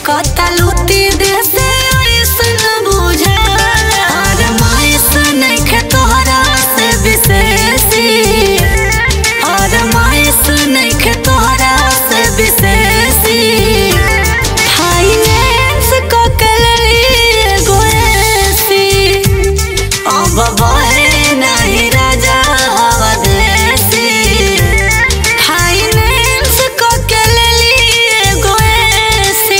फेंकता लूटी देसे ऐसन बुझे और माइस नइखे तोहरा से विशेषी और माइस नइखे तोहरा से विशेषी फाइनेंस को कलरी गोएसी अब बहे नहीं राजा हवा देसी फाइनेंस को कलरी गोएसी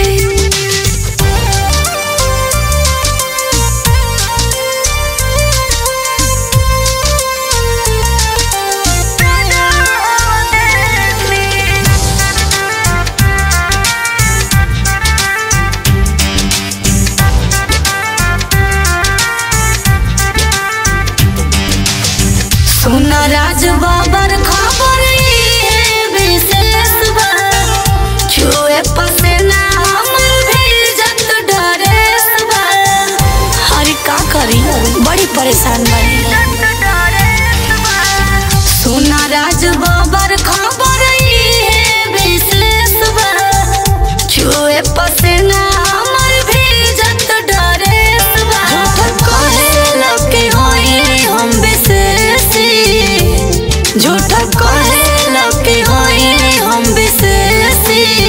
सुन राज बाबर खबर विशेष बा छुए पसेना हमर भेजत डरेस बा हरी का करी बड़ी परेशान बानी सुन राज बाबर खबर विशेष बा छुए पसेना हमर भेजत डरेस बा झूठ कहे लगे होई हम विशेषी झूठ कहे लगे होई हम विशेषी